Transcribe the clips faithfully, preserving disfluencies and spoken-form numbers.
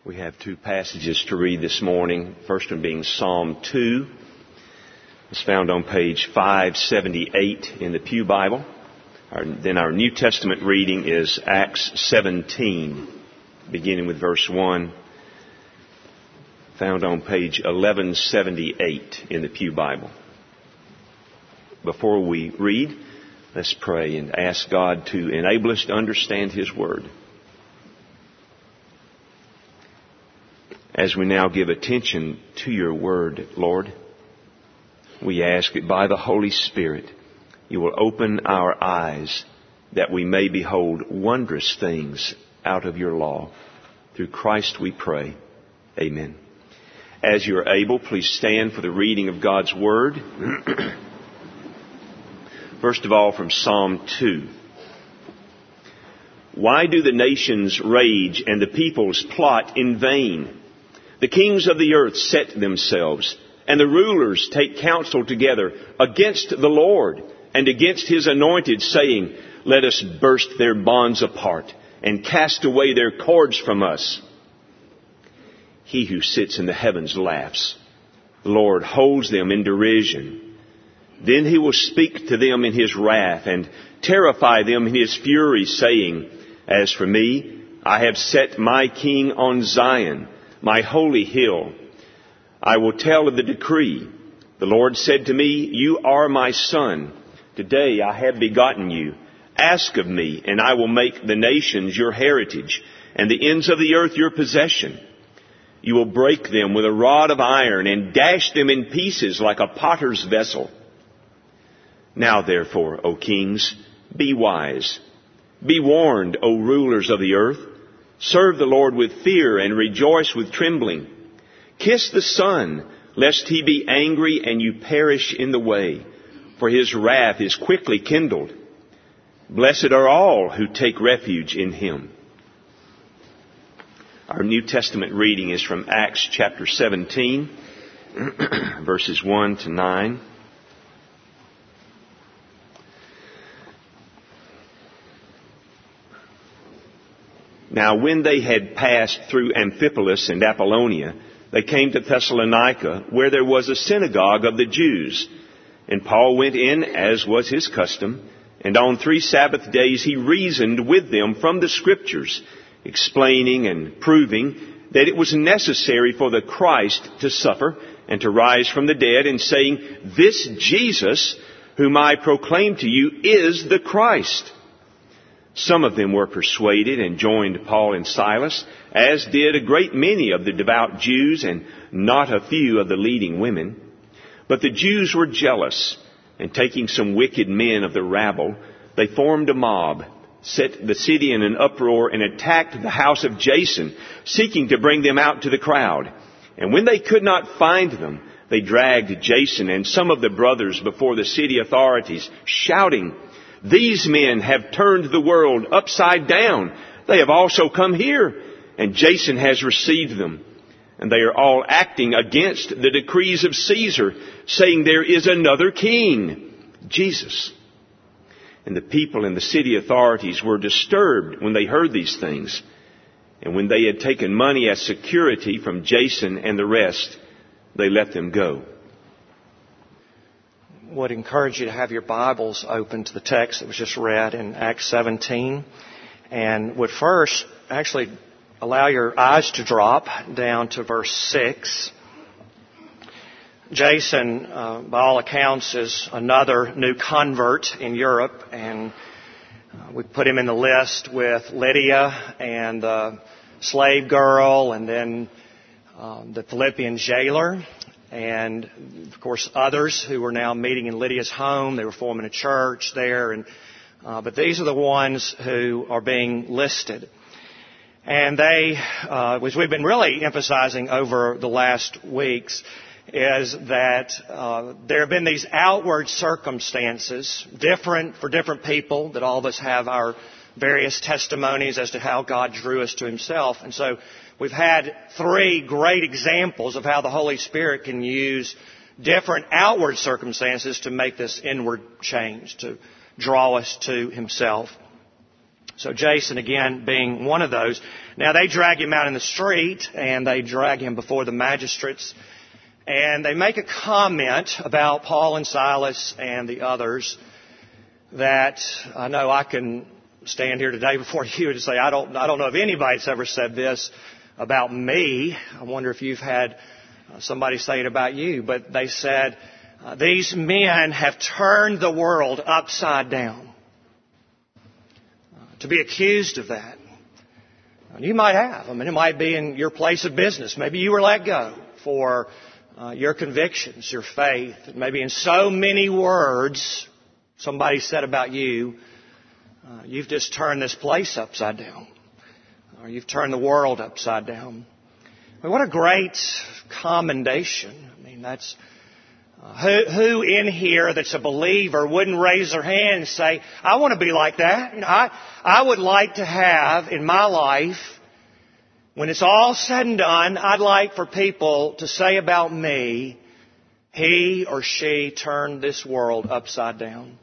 We have two passages to read this morning. First one being Psalm two. It's found on page five seventy-eight in the Pew Bible. Our, then our New Testament reading is Acts seventeen, beginning with verse one, found on page eleven seventy-eight in the Pew Bible. Before we read, let's pray and ask God to enable us to understand His Word. As we now give attention to your Word, Lord, we ask that by the Holy Spirit you will open our eyes that we may behold wondrous things out of your law. Through Christ we pray. Amen. As you are able, please stand for the reading of God's Word. First of all, from Psalm two. Why do the nations rage and the peoples plot in vain? The kings of the earth set themselves, and the rulers take counsel together against the Lord and against His anointed, saying, let us burst their bonds apart and cast away their cords from us. He who sits in the heavens laughs. The Lord holds them in derision. Then He will speak to them in His wrath and terrify them in His fury, saying, as for me, I have set my king on Zion, my holy hill. I will tell of the decree. The Lord said to me, you are my son. Today I have begotten you. Ask of me, and I will make the nations your heritage, and the ends of the earth your possession. You will break them with a rod of iron, and dash them in pieces like a potter's vessel. Now therefore, O kings, be wise. Be warned, O rulers of the earth. Serve the Lord with fear and rejoice with trembling. Kiss the Son, lest He be angry and you perish in the way, for His wrath is quickly kindled. Blessed are all who take refuge in Him. Our New Testament reading is from Acts chapter seventeen, verses one to nine. Now when they had passed through Amphipolis and Apollonia, they came to Thessalonica, where there was a synagogue of the Jews. And Paul went in, as was his custom, and on three Sabbath days he reasoned with them from the Scriptures, explaining and proving that it was necessary for the Christ to suffer and to rise from the dead, and saying, this Jesus, whom I proclaim to you, is the Christ. Some of them were persuaded and joined Paul and Silas, as did a great many of the devout Jews and not a few of the leading women. But the Jews were jealous, and taking some wicked men of the rabble, they formed a mob, set the city in an uproar, and attacked the house of Jason, seeking to bring them out to the crowd. And when they could not find them, they dragged Jason and some of the brothers before the city authorities, shouting, these men have turned the world upside down. They have also come here, and Jason has received them. And they are all acting against the decrees of Caesar, saying there is another king, Jesus. And the people and the city authorities were disturbed when they heard these things. And when they had taken money as security from Jason and the rest, they let them go. Would encourage you to have your Bibles open to the text that was just read in Acts seventeen, and would first actually allow your eyes to drop down to verse six. Jason, uh, by all accounts, is another new convert in Europe, and uh, we put him in the list with Lydia and the slave girl, and then uh, the Philippian jailer. And, of course, others who are now meeting in Lydia's home. They were forming a church there. And uh, but these are the ones who are being listed. And they, uh, which we've been really emphasizing over the last weeks, is that uh, there have been these outward circumstances, different for different people, that all of us have our various testimonies as to how God drew us to Himself. And so we've had three great examples of how the Holy Spirit can use different outward circumstances to make this inward change, to draw us to Himself. So Jason, again, being one of those. Now, they drag him out in the street, and they drag him before the magistrates, and they make a comment about Paul and Silas and the others that I know I can stand here today before you and say, I don't, I don't know if anybody's ever said this about me. I wonder if you've had somebody say it about you. But they said, uh, these men have turned the world upside down. Uh, to be accused of that. And you might have. I mean, it might be in your place of business. Maybe you were let go for uh, your convictions, your faith. Maybe in so many words, somebody said about you, uh, you've just turned this place upside down. Or you've turned the world upside down. I mean, what a great commendation. I mean, that's uh, who, who in here that's a believer wouldn't raise their hand and say, I want to be like that. You know, I, I would like to have in my life, when it's all said and done, I'd like for people to say about me, he or she turned this world upside down.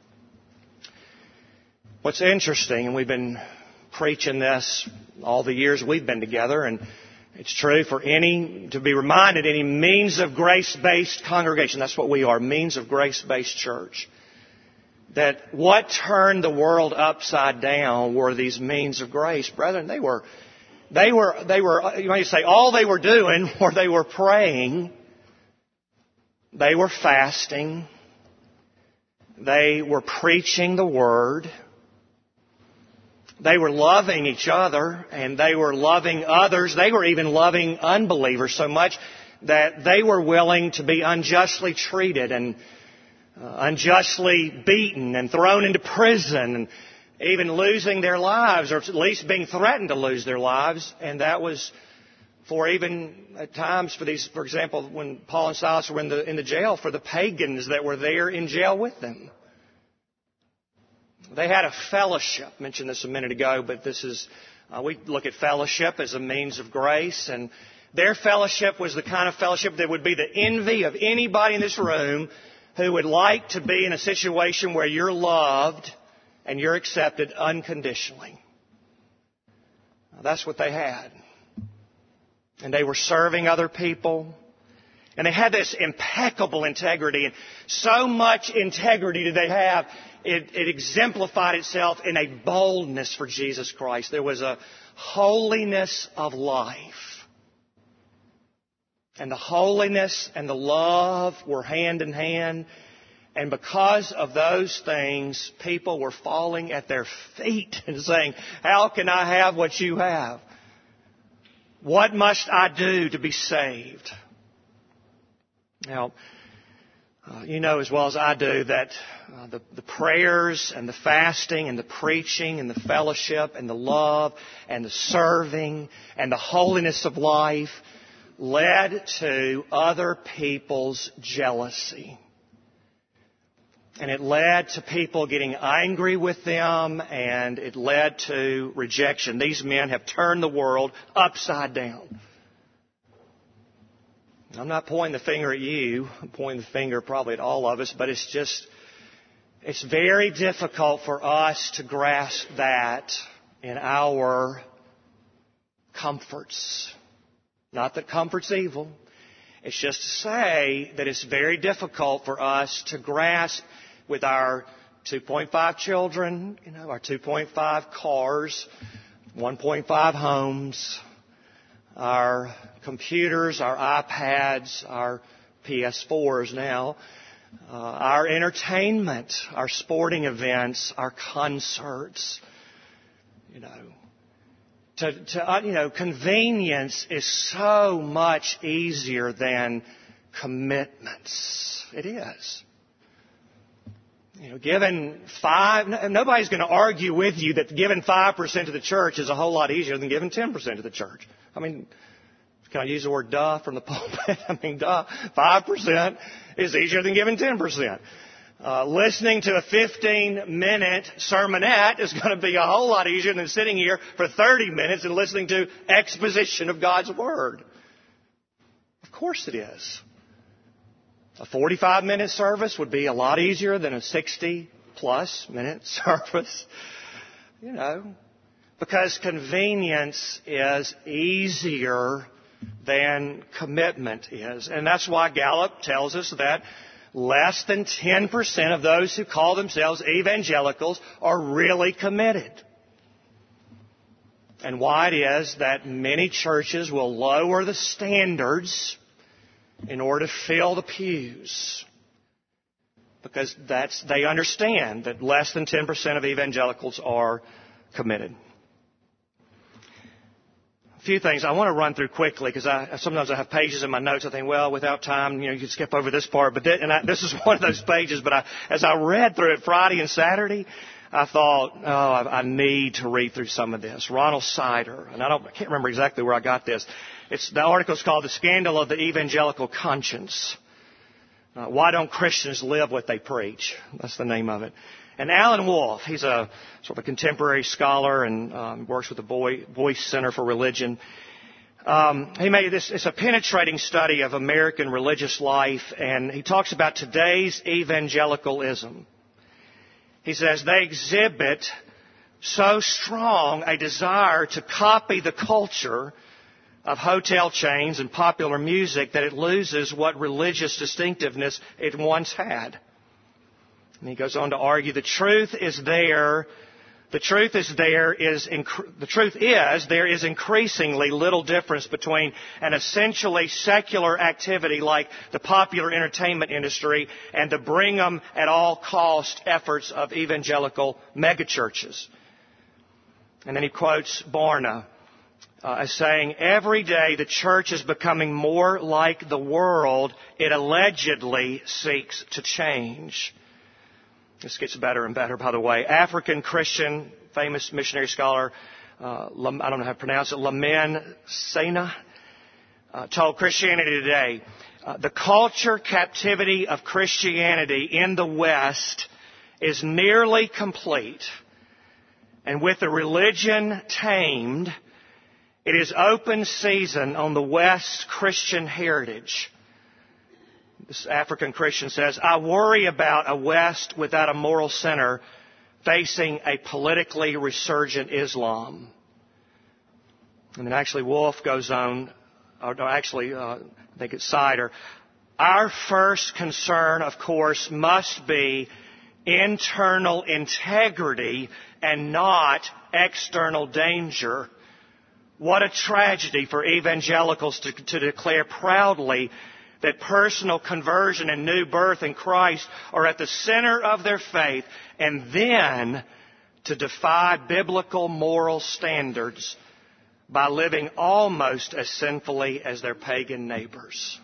What's interesting, and we've been preaching this all the years we've been together, and it's true for any, to be reminded, any means of grace-based congregation, that's what we are, means of grace-based church, that what turned the world upside down were these means of grace. Brethren, they were, they were, they were, you might say, all they were doing, or they were praying, they were fasting, they were preaching the Word, they were loving each other, and they were loving others. They were even loving unbelievers so much that they were willing to be unjustly treated and uh, unjustly beaten and thrown into prison and even losing their lives, or at least being threatened to lose their lives. And that was for even at times for these, for example, when Paul and Silas were in the, in the jail, for the pagans that were there in jail with them. They had a fellowship. I mentioned this a minute ago, but this is, uh, we look at fellowship as a means of grace. And their fellowship was the kind of fellowship that would be the envy of anybody in this room who would like to be in a situation where you're loved and you're accepted unconditionally. Now, that's what they had. And they were serving other people. And they had this impeccable integrity. And so much integrity did they have, it, it exemplified itself in a boldness for Jesus Christ. There was a holiness of life. And the holiness and the love were hand in hand. And because of those things, people were falling at their feet and saying, how can I have what you have? What must I do to be saved? Now, uh, you know as well as I do that uh, the, the prayers and the fasting and the preaching and the fellowship and the love and the serving and the holiness of life led to other people's jealousy. And it led to people getting angry with them, and it led to rejection. These men have turned the world upside down. I'm not pointing the finger at you. I'm pointing the finger probably at all of us, but it's just, it's very difficult for us to grasp that in our comforts. Not that comfort's evil. It's just to say that it's very difficult for us to grasp with our two point five children, you know, our two point five cars, one point five homes, our computers, our iPads, our P S fours now, uh, our entertainment, our sporting events, our concerts, you know. To, to uh, you know, convenience is so much easier than commitments. It is. You know, giving five, nobody's going to argue with you that giving five percent to the church is a whole lot easier than giving ten percent to the church. I mean, can I use the word duh from the pulpit? I mean, duh, five percent is easier than giving ten percent. Uh, listening to a fifteen-minute sermonette is going to be a whole lot easier than sitting here for thirty minutes and listening to exposition of God's Word. Of course it is. A forty-five minute service would be a lot easier than a sixty plus minute service. You know, because convenience is easier than commitment is. And that's why Gallup tells us that less than ten percent of those who call themselves evangelicals are really committed. And why it is that many churches will lower the standards in order to fill the pews. Because that's, they understand that less than ten percent of evangelicals are committed. A few things I want to run through quickly because I, sometimes I have pages in my notes. I think, well, without time, you know, you can skip over this part. But th- and I, this is one of those pages. But I, as I read through it Friday and Saturday, I thought, oh, I, I need to read through some of this. Ronald Sider, and I don't, I can't remember exactly where I got this. It's the article is called "The Scandal of the Evangelical Conscience." Uh, Why don't Christians live what they preach? That's the name of it. And Alan Wolf, he's a sort of a contemporary scholar and um, works with the Boy, Boyce Center for Religion. Um, he made this, it's a penetrating study of American religious life, and he talks about today's evangelicalism. He says they exhibit so strong a desire to copy the culture of hotel chains and popular music that it loses what religious distinctiveness it once had. And he goes on to argue the truth is there. The truth is there is inc- the truth is there is increasingly little difference between an essentially secular activity like the popular entertainment industry and the bring 'em at all cost efforts of evangelical megachurches. And then he quotes Barna uh, as saying, "Every day the church is becoming more like the world it allegedly seeks to change." This gets better and better, by the way. African Christian, famous missionary scholar, uh, I don't know how to pronounce it, Lamin Sena, uh, told Christianity Today, uh, the culture captivity of Christianity in the West is nearly complete. And with the religion tamed, it is open season on the West's Christian heritage. This African Christian says, I worry about a West without a moral center facing a politically resurgent Islam. And then actually Wolf goes on, or no, actually, uh, I think it's Sider. Our first concern, of course, must be internal integrity and not external danger. What a tragedy for evangelicals to, to declare proudly that personal conversion and new birth in Christ are at the center of their faith, and then to defy biblical moral standards by living almost as sinfully as their pagan neighbors.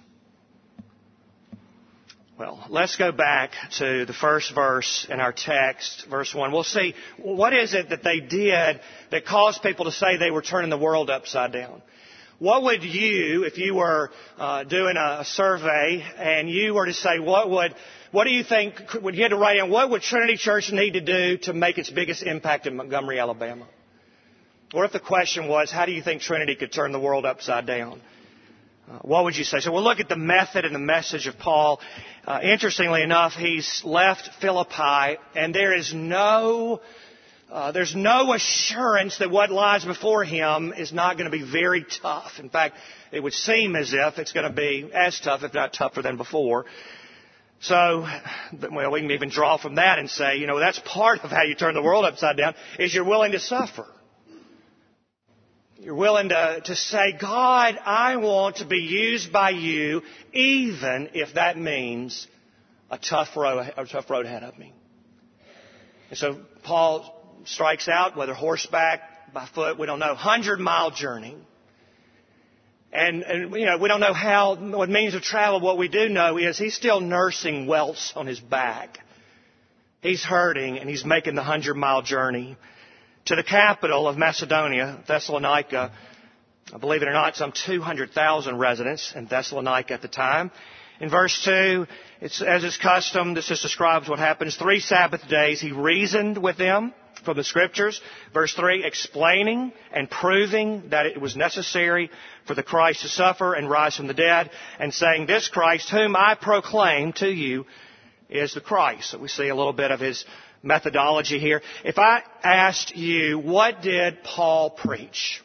Well, let's go back to the first verse in our text, verse one. We'll see, what is it that they did that caused people to say they were turning the world upside down? What would you, if you were uh, doing a, a survey and you were to say, what would, what do you think, would you had to write in, what would Trinity Church need to do to make its biggest impact in Montgomery, Alabama? What if the question was, how do you think Trinity could turn the world upside down? Uh, what would you say? So we'll look at the method and the message of Paul. Uh, interestingly enough, he's left Philippi, and there is no Uh, there's no assurance that what lies before him is not going to be very tough. In fact, it would seem as if it's going to be as tough, if not tougher than before. So, well, we can even draw from that and say, you know, that's part of how you turn the world upside down, is you're willing to suffer. You're willing to, to say, God, I want to be used by you, even if that means a tough road, a tough road ahead of me. And so Paul strikes out, whether horseback, by foot, we don't know, hundred-mile journey. And, and, you know, we don't know how, what means of travel. What we do know is he's still nursing welts on his back. He's hurting, and he's making the hundred-mile journey to the capital of Macedonia, Thessalonica. Believe it or not, some two hundred thousand residents in Thessalonica at the time. In verse two, it's, as is custom, this just describes what happens. Three Sabbath days he reasoned with them from the Scriptures. Verse three, explaining and proving that it was necessary for the Christ to suffer and rise from the dead, and saying, this Christ whom I proclaim to you is the Christ. So we see a little bit of his methodology here. If I asked you, what did Paul preach?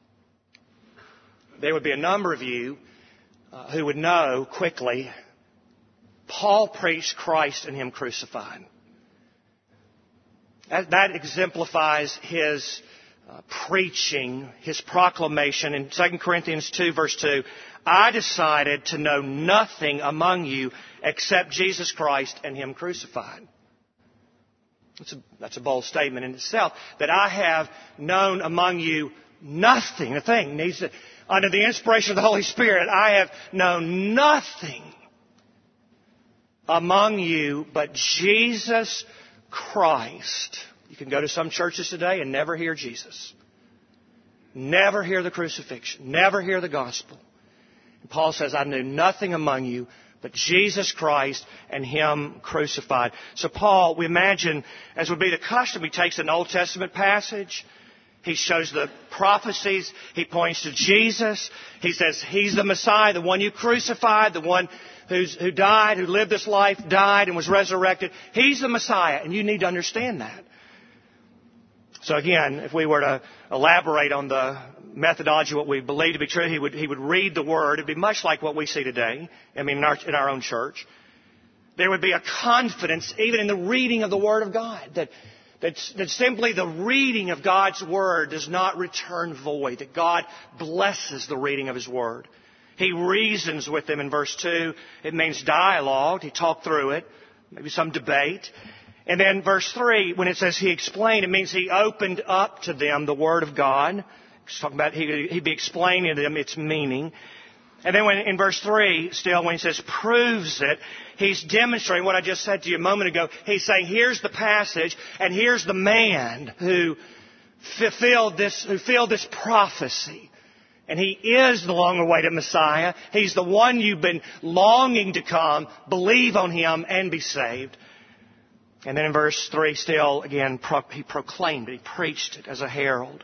There would be a number of you uh, who would know quickly, Paul preached Christ and Him crucified. That, that exemplifies his uh, preaching, his proclamation in Second Corinthians two, verse two. I decided to know nothing among you except Jesus Christ and Him crucified. That's a, that's a bold statement in itself. That I have known among you nothing. The thing needs to, under the inspiration of the Holy Spirit, I have known nothing among you but Jesus Christ. You can go to some churches today and never hear Jesus. Never hear the crucifixion. Never hear the gospel. And Paul says, I knew nothing among you but Jesus Christ and Him crucified. So Paul, we imagine, as would be the custom, he takes an Old Testament passage. He shows the prophecies. He points to Jesus. He says, He's the Messiah, the one you crucified, the one who's, who died, who lived this life, died, and was resurrected. He's the Messiah, and you need to understand that. So again, if we were to elaborate on the methodology, what we believe to be true, he would, he would read the Word. It would be much like what we see today, I mean, in our, in our own church. There would be a confidence, even in the reading of the Word of God, that, that, that simply the reading of God's Word does not return void, that God blesses the reading of His Word. He reasons with them in verse two. It means dialogue. He talked through it, maybe some debate. And then verse three, when it says He explained, it means He opened up to them the Word of God. He's talking about he, he'd be explaining to them its meaning. And then when, in verse three, still, when he says proves it, he's demonstrating what I just said to you a moment ago. He's saying, here's the passage, and here's the man who fulfilled this, who filled this prophecy. And He is the long-awaited Messiah. He's the one you've been longing to come. Believe on Him and be saved. And then in verse three, still, again, pro- he proclaimed it. He preached it as a herald.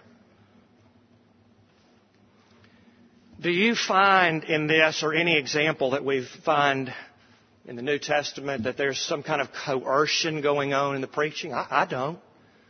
Do you find in this, or any example that we find in the New Testament, that there's some kind of coercion going on in the preaching? I, I don't.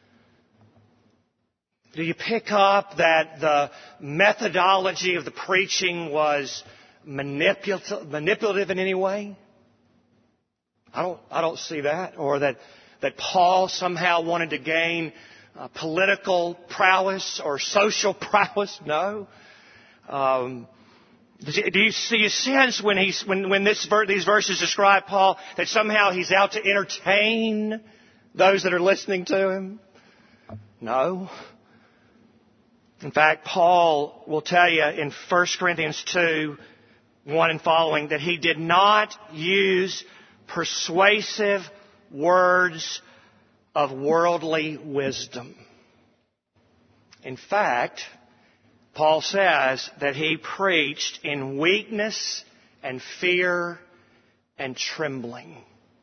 Do you pick up that the methodology of the preaching was manipulative, manipulative in any way? I don't, I don't see that. Or that, that Paul somehow wanted to gain uh, political prowess or social prowess? No. Um, do you see a sense when he's when when this these verses describe Paul that somehow he's out to entertain those that are listening to him? No. In fact, Paul will tell you in First Corinthians two, one and following, that he did not use persuasive words of worldly wisdom. In fact, Paul says that he preached in weakness and fear and trembling.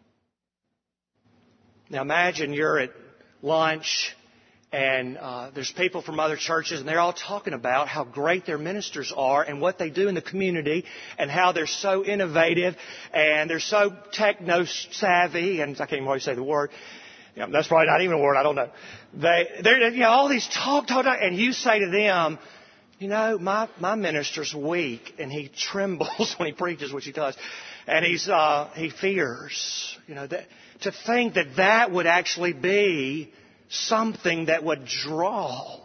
Now imagine you're at lunch and uh, there's people from other churches and they're all talking about how great their ministers are and what they do in the community and how they're so innovative and they're so techno-savvy, and I can't even always say the word. You know, that's probably not even a word, I don't know. They, they're, you know, all these talk, talk, talk, and you say to them, you know, my, my minister's weak and he trembles when he preaches, which he does. And he's, uh, he fears, you know, that, to think that that would actually be something that would draw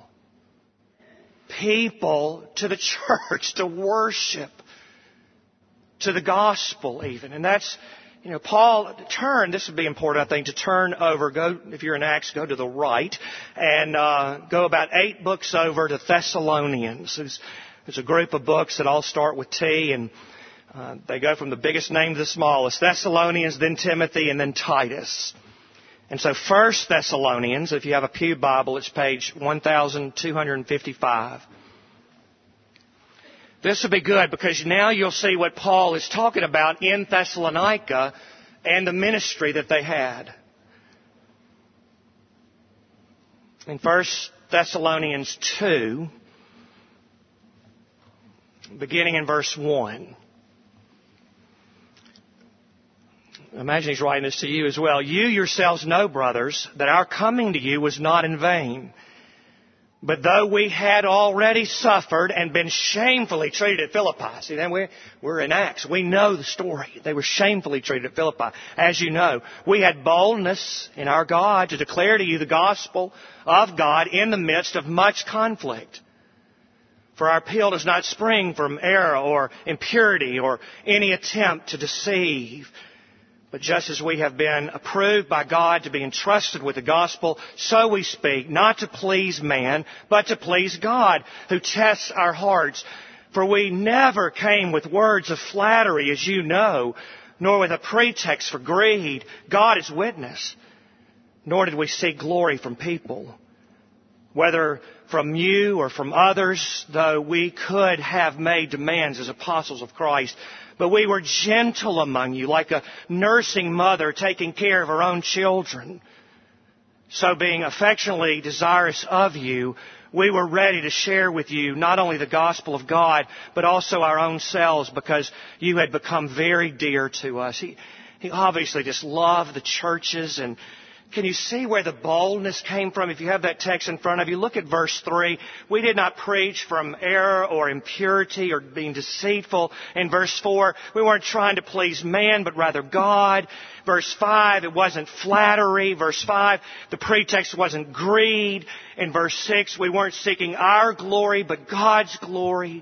people to the church, to worship, to the gospel even. And that's, you know, Paul, turn, this would be important, I think, to turn over, go, if you're in Acts, go to the right, and uh, go about eight books over to Thessalonians. There's, there's a group of books that all start with T, and uh, they go from the biggest name to the smallest. Thessalonians, then Timothy, and then Titus. And so First Thessalonians, if you have a Pew Bible, it's page one thousand two hundred fifty-five. This will be good because now you'll see what Paul is talking about in Thessalonica and the ministry that they had. In First Thessalonians two, beginning in verse one. imagine he's writing this to you as well. You yourselves know, brothers, that our coming to you was not in vain. But though we had already suffered and been shamefully treated at Philippi. See, then we're, we're in Acts. We know the story. They were shamefully treated at Philippi. As you know, we had boldness in our God to declare to you the gospel of God in the midst of much conflict. For our appeal does not spring from error or impurity or any attempt to deceive. But just as we have been approved by God to be entrusted with the gospel, so we speak, not to please man, but to please God, who tests our hearts. For we never came with words of flattery, as you know, nor with a pretext for greed. God is witness. Nor did we seek glory from people, whether from you or from others, though we could have made demands as apostles of Christ. But we were gentle among you, like a nursing mother taking care of her own children. So being affectionately desirous of you, we were ready to share with you not only the gospel of God, but also our own selves, because you had become very dear to us. He, he obviously just loved the churches. And can you see where the boldness came from? If you have that text in front of you, look at verse three. We did not preach from error or impurity or being deceitful. In verse four, we weren't trying to please man, but rather God. Verse five, it wasn't flattery. Verse five, the pretext wasn't greed. In verse six, we weren't seeking our glory, but God's glory.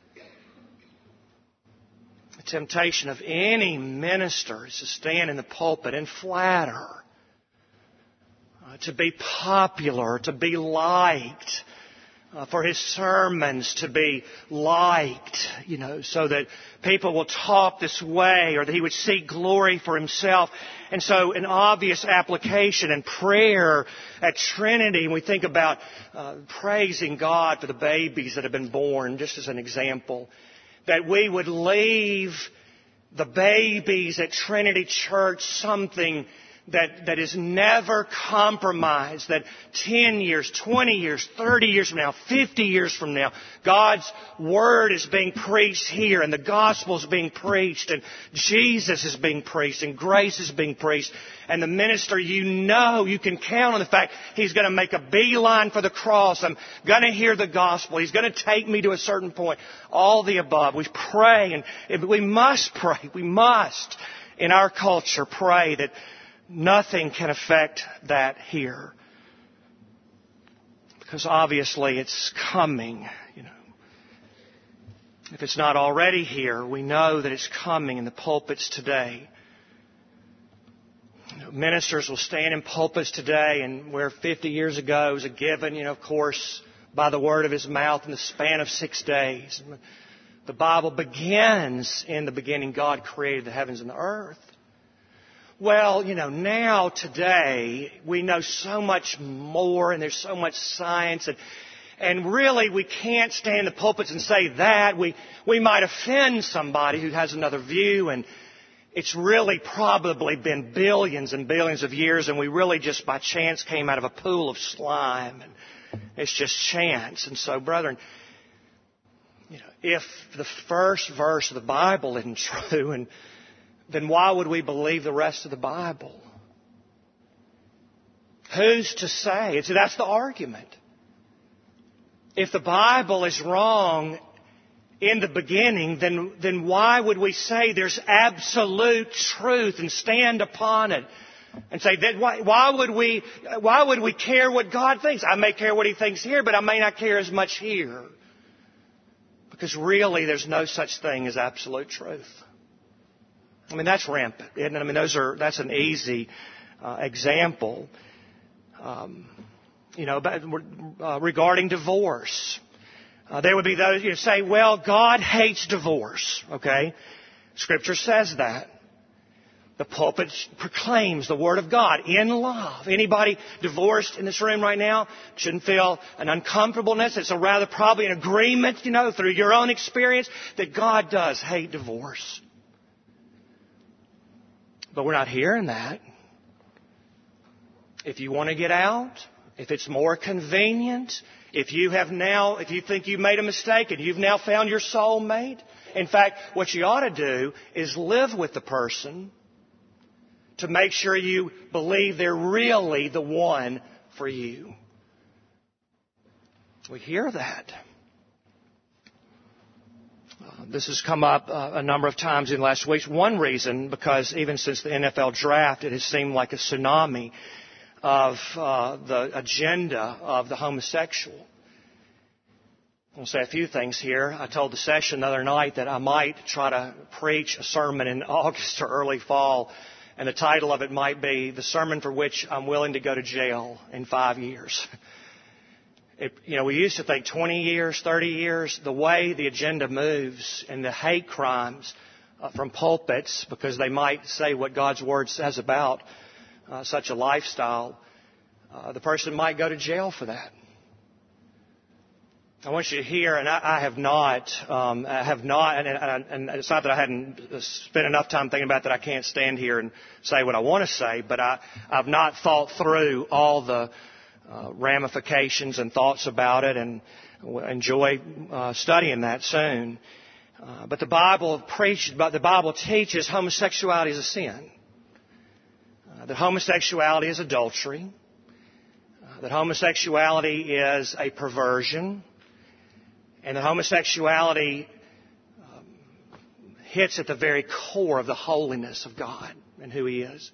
The temptation of any minister is to stand in the pulpit and flatter, to be popular, to be liked, uh, for his sermons to be liked, you know, so that people will talk this way, or that he would seek glory for himself. And so an obvious application and prayer at Trinity, and we think about uh, praising God for the babies that have been born, just as an example, that we would leave the babies at Trinity Church something that, that is never compromised, that ten years, twenty years, thirty years from now, fifty years from now, God's Word is being preached here, and the Gospel is being preached, and Jesus is being preached, and grace is being preached, and the minister, you know, you can count on the fact he's going to make a beeline for the cross. I'm going to hear the Gospel. He's going to take me to a certain point. All the above. We pray, and we must pray. We must, in our culture, pray that nothing can affect that here. Because obviously it's coming, you know. If it's not already here, we know that it's coming in the pulpits today. You know, ministers will stand in pulpits today, and where fifty years ago was a given, you know, of course, by the word of his mouth in the span of six days. The Bible begins, in the beginning God created the heavens and the earth. Well, you know, now, today, we know so much more, and there's so much science, and and really we can't stand in the pulpits and say that. We we might offend somebody who has another view, and it's really probably been billions and billions of years, and we really just by chance came out of a pool of slime, and it's just chance. And so, brethren, you know, if the first verse of the Bible isn't true, and then why would we believe the rest of the Bible? Who's to say? It's, that's the argument. If the Bible is wrong in the beginning, then, then why would we say there's absolute truth and stand upon it? And say that why, why would we why would we care what God thinks? I may care what He thinks here, but I may not care as much here. Because really there's no such thing as absolute truth. I mean, that's rampant, isn't it? I mean, those are, that's an easy uh, example. Um, you know, but, uh, regarding divorce. Uh, there would be those who say, well, God hates divorce, okay? Scripture says that. The pulpit proclaims the Word of God in love. Anybody divorced in this room right now shouldn't feel an uncomfortableness. It's a rather probably an agreement, you know, through your own experience that God does hate divorce. But we're not hearing that. If you want to get out, if it's more convenient, if you have now, if you think you've made a mistake and you've now found your soulmate, in fact, what you ought to do is live with the person to make sure you believe they're really the one for you. We hear that. Uh, this has come up uh, a number of times in the last weeks. One reason, because even since the N F L draft, it has seemed like a tsunami of uh, the agenda of the homosexual. I'll say a few things here. I told the session the other night that I might try to preach a sermon in August or early fall, and the title of it might be "The Sermon for Which I'm Willing to Go to Jail in Five Years." It, you know, we used to think twenty years, thirty years. The way the agenda moves and the hate crimes uh, from pulpits, because they might say what God's Word says about uh, such a lifestyle, uh, the person might go to jail for that. I want you to hear, and I, I have not, um, I have not, and, and, and it's not that I hadn't spent enough time thinking about that I can't stand here and say what I want to say, but I, I've not thought through all the uh, ramifications and thoughts about it, and enjoy uh, studying that soon. Uh, but the Bible preaches, but the Bible teaches homosexuality is a sin. Uh, that homosexuality is adultery. Uh, that homosexuality is a perversion. And that homosexuality um, hits at the very core of the holiness of God and who He is.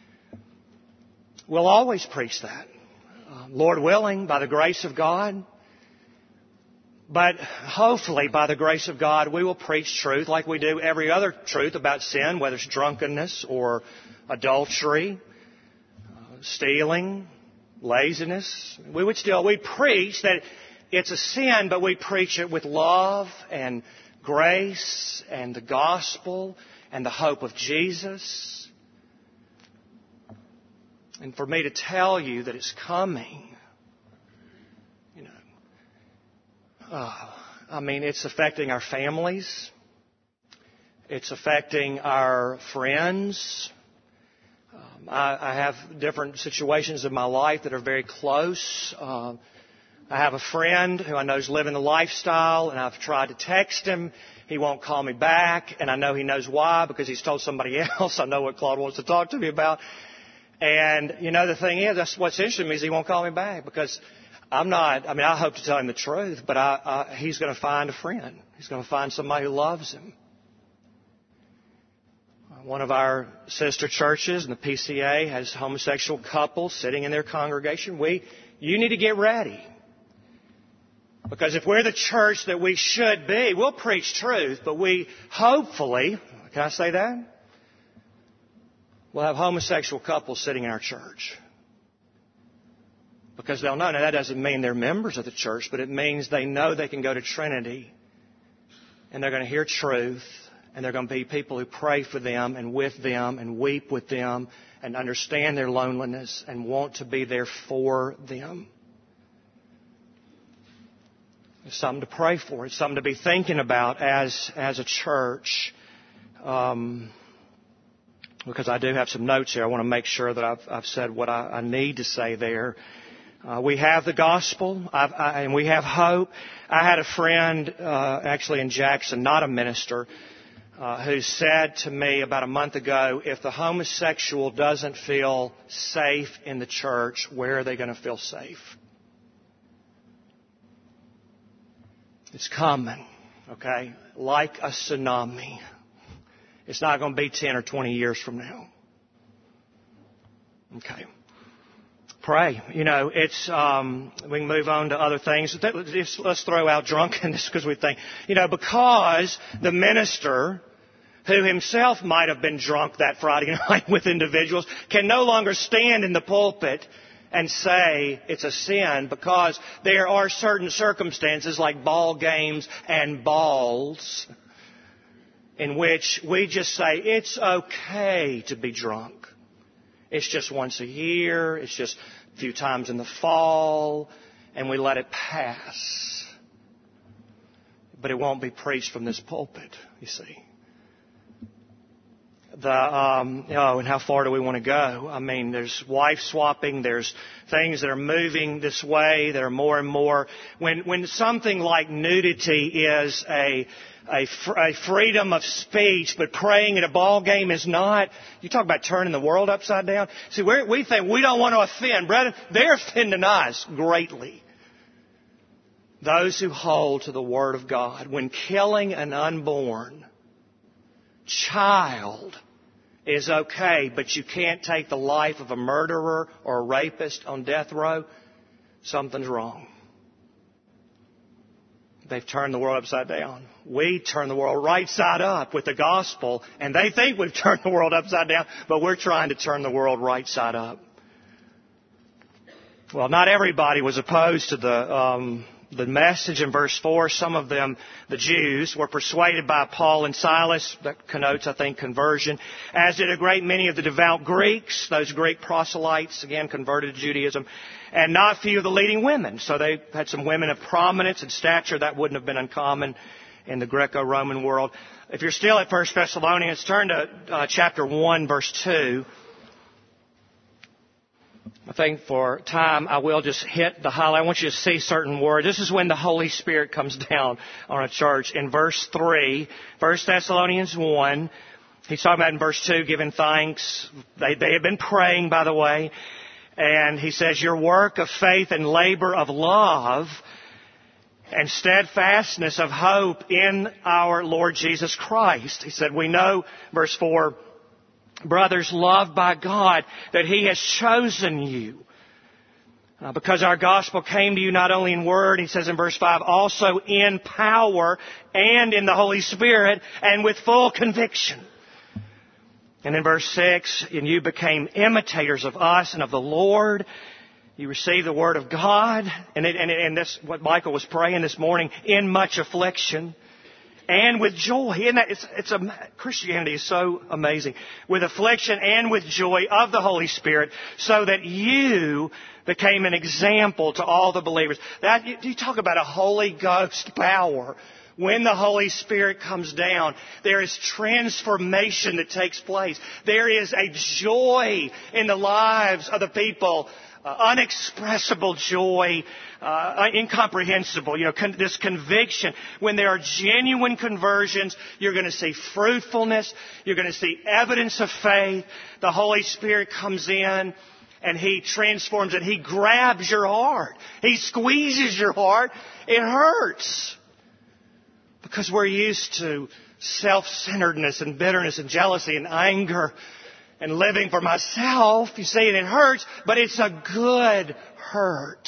We'll always preach that. Uh, Lord willing, by the grace of God. But hopefully, by the grace of God, we will preach truth like we do every other truth about sin, whether it's drunkenness or adultery, uh, stealing, laziness. We would still, we preach that it's a sin, but we preach it with love and grace and the gospel and the hope of Jesus. And for me to tell you that it's coming, you know, uh, I mean, it's affecting our families. It's affecting our friends. Um, I, I have different situations in my life that are very close. Uh, I have a friend who I know is living the lifestyle, and I've tried to text him. He won't call me back, and I know he knows why, because he's told somebody else. I know what Claude wants to talk to me about. And, you know, the thing is, that's what's interesting to me is he won't call me back, because I'm not, I mean, I hope to tell him the truth, but I, I, he's going to find a friend. He's going to find somebody who loves him. One of our sister churches in the P C A has homosexual couples sitting in their congregation. We, you need to get ready. Because if we're the church that we should be, we'll preach truth, but we hopefully, can I say that? We'll have homosexual couples sitting in our church. Because they'll know. Now, that doesn't mean they're members of the church, but it means they know they can go to Trinity and they're going to hear truth, and they're going to be people who pray for them and with them and weep with them and understand their loneliness and want to be there for them. It's something to pray for. It's something to be thinking about as as a church. Um, because I do have some notes here. I want to make sure that I've, I've said what I, I need to say there. Uh, we have the gospel, I've, I, and we have hope. I had a friend, uh, actually in Jackson, not a minister, uh, who said to me about a month ago, if the homosexual doesn't feel safe in the church, where are they going to feel safe? It's coming, okay? Like a tsunami. It's not going to be ten or twenty years from now. Okay. Pray. You know, it's, um, we can move on to other things. Let's throw out drunkenness because we think, you know, because the minister, who himself might have been drunk that Friday night with individuals, can no longer stand in the pulpit and say it's a sin, because there are certain circumstances like ball games and balls in which we just say it's okay to be drunk. It's just once a year. It's just a few times in the fall, and we let it pass. But it won't be preached from this pulpit, you see. The, um, oh, and how far do we want to go? I mean, there's wife swapping. There's things that are moving this way that are more and more. When when something like nudity is a a, fr- a freedom of speech, but praying at a ball game is not. You talk about turning the world upside down. See, we're, we think we don't want to offend, brethren. They're offending us greatly. Those who hold to the Word of God, when killing an unborn child is okay, but you can't take the life of a murderer or a rapist on death row, something's wrong. They've turned the world upside down. We turn the world right side up with the gospel, and they think we've turned the world upside down, but we're trying to turn the world right side up. Well, not everybody was opposed to the um, the message in verse four. Some of them, the Jews, were persuaded by Paul and Silas. That connotes, I think, conversion. As did a great many of the devout Greeks, those Greek proselytes, again, converted to Judaism. And not few of the leading women. So they had some women of prominence and stature. That wouldn't have been uncommon in the Greco-Roman world. If you're still at First Thessalonians, turn to uh, chapter one, verse two. I think for time, I will just hit the highlight. I want you to see certain words. This is when the Holy Spirit comes down on a church. In verse three, First Thessalonians one, he's talking about in verse two, giving thanks. They, they have been praying, by the way. And he says, your work of faith and labor of love and steadfastness of hope in our Lord Jesus Christ. He said, we know, verse four, brothers loved by God, that He has chosen you. Uh, because our gospel came to you not only in word, he says in verse five, also in power and in the Holy Spirit and with full conviction. And in verse six, and you became imitators of us and of the Lord. You received the word of God. And, it, and, it, and this, what Michael was praying this morning, in much affliction and with joy. Isn't that, it's, it's a, Christianity is so amazing. With affliction and with joy of the Holy Spirit, so that you became an example to all the believers. That, you, you talk about a Holy Ghost power. When the Holy Spirit comes down, there is transformation that takes place. There is a joy in the lives of the people, uh, unexpressible joy, uh, incomprehensible. You know, con- this conviction. When there are genuine conversions, you're going to see fruitfulness. You're going to see evidence of faith. The Holy Spirit comes in and He transforms it. He grabs your heart. He squeezes your heart. It hurts. Because we're used to self-centeredness and bitterness and jealousy and anger and living for myself. You see, and it hurts, but it's a good hurt.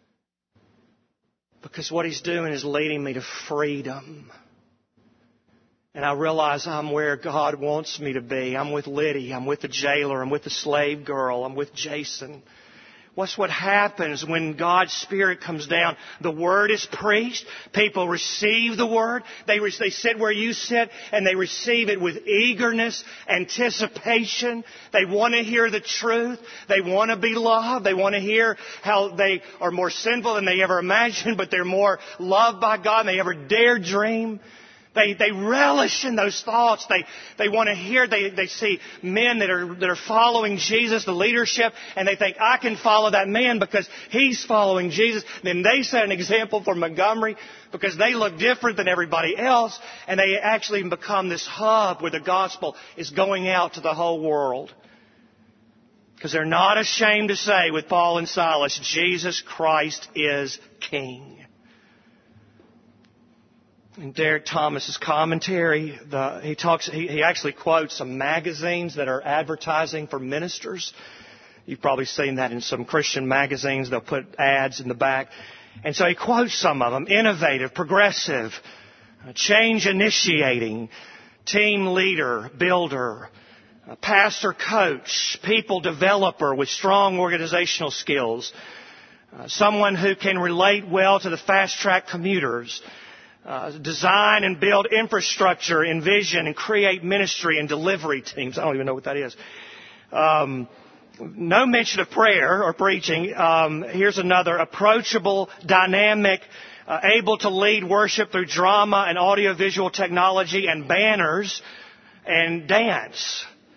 Because what He's doing is leading me to freedom. And I realize I'm where God wants me to be. I'm with Liddy. I'm with the jailer. I'm with the slave girl. I'm with Jason. What's what happens when God's Spirit comes down? The Word is preached. People receive the Word. They, re- they sit where you sit, and they receive it with eagerness, anticipation. They want to hear the truth. They want to be loved. They want to hear how they are more sinful than they ever imagined, but they're more loved by God than they ever dare dream. They, they relish in those thoughts. They, they want to hear, they, they see men that are, that are following Jesus, the leadership, and they think, I can follow that man because he's following Jesus. Then they set an example for Montgomery because they look different than everybody else, and they actually become this hub where the gospel is going out to the whole world. Because they're not ashamed to say with Paul and Silas, Jesus Christ is King. In Derek Thomas's commentary, the, he talks. He, he actually quotes some magazines that are advertising for ministers. You've probably seen that in some Christian magazines. They'll put ads in the back. And so he quotes some of them. Innovative, progressive, change initiating, team leader, builder, pastor coach, people developer with strong organizational skills, uh, someone who can relate well to the fast track commuters, Uh, design and build infrastructure, envision and create ministry and delivery teams. I don't even know what that is. Um, no mention of prayer or preaching. Um, here's another: approachable, dynamic, uh, able to lead worship through drama and audiovisual technology and banners and dance.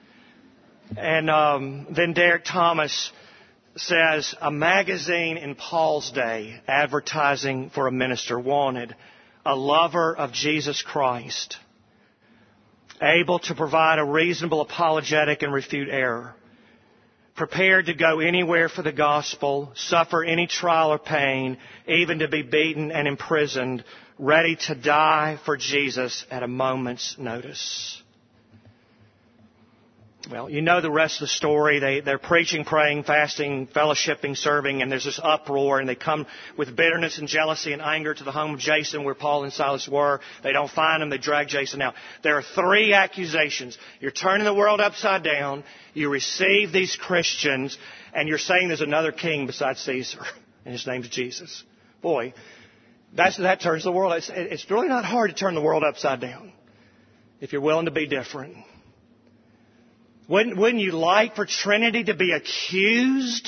And um, then Derek Thomas says, a magazine in Paul's day advertising for a minister wanted a lover of Jesus Christ, able to provide a reasonable apologetic and refute error, prepared to go anywhere for the gospel, suffer any trial or pain, even to be beaten and imprisoned, ready to die for Jesus at a moment's notice. Well, you know the rest of the story. They, they're preaching, praying, fasting, fellowshipping, serving, and there's this uproar, and they come with bitterness and jealousy and anger to the home of Jason where Paul and Silas were. They don't find him. They drag Jason out. There are three accusations. You're turning the world upside down. You receive these Christians, and you're saying there's another king besides Caesar, and his name's Jesus. Boy, that's, that turns the world. It's, it's really not hard to turn the world upside down if you're willing to be different. Wouldn't, wouldn't you like for Trinity to be accused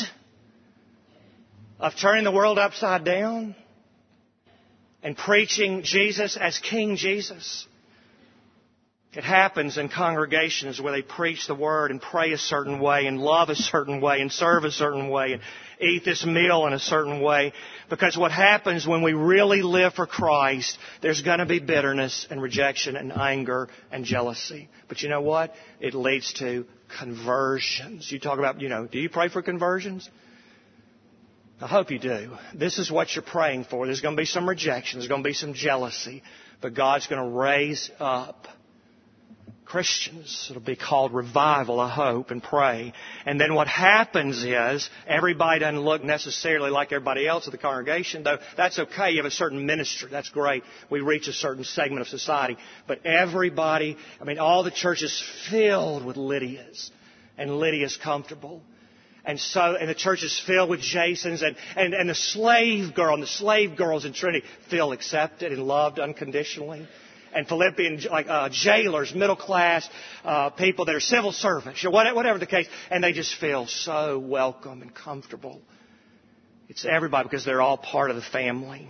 of turning the world upside down and preaching Jesus as King Jesus? It happens in congregations where they preach the Word and pray a certain way and love a certain way and serve a certain way and eat this meal in a certain way. Because what happens when we really live for Christ, there's going to be bitterness and rejection and anger and jealousy. But you know what? It leads to conversions. You talk about, you know, do you pray for conversions? I hope you do. This is what you're praying for. There's going to be some rejection. There's going to be some jealousy. But God's going to raise up Christians. It'll be called revival, I hope, and pray. And then what happens is everybody doesn't look necessarily like everybody else in the congregation, though that's okay. You have a certain ministry. That's great. We reach a certain segment of society. But everybody, I mean, all the church is filled with Lydias. And Lydia's comfortable. And so, and the church is filled with Jasons, and, and, and the slave girl and the slave girls in Trinity feel accepted and loved unconditionally. And Philippian, like uh, jailers, middle class uh, people that are civil servants, or whatever the case, and they just feel so welcome and comfortable. It's everybody because they're all part of the family.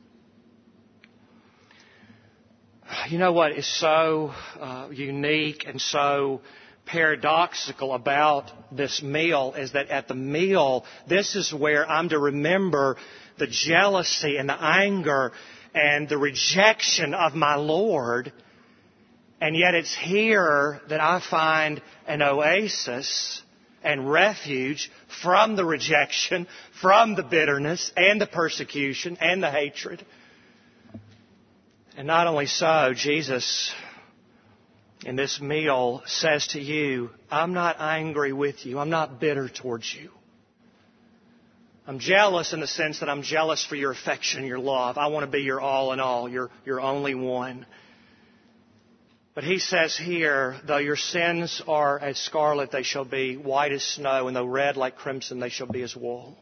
You know what is so uh, unique and so paradoxical about this meal is that at the meal, this is where I'm to remember the jealousy and the anger and the rejection of my Lord. And yet it's here that I find an oasis and refuge from the rejection, from the bitterness and the persecution and the hatred. And not only so, Jesus in this meal says to you, I'm not angry with you. I'm not bitter towards you. I'm jealous in the sense that I'm jealous for your affection, your love. I want to be your all in all, your, your only one. But he says here, though your sins are as scarlet, they shall be white as snow, and though red like crimson, they shall be as wool.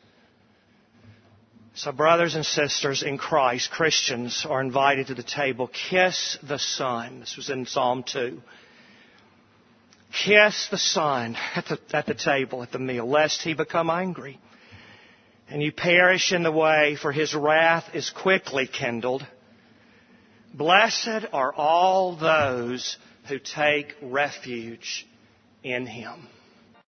So brothers and sisters in Christ, Christians are invited to the table. Kiss the Son. This was in Psalm two. Kiss the Son at the, at the table, at the meal, lest he become angry and you perish in the way, for his wrath is quickly kindled. Blessed are all those who take refuge in him.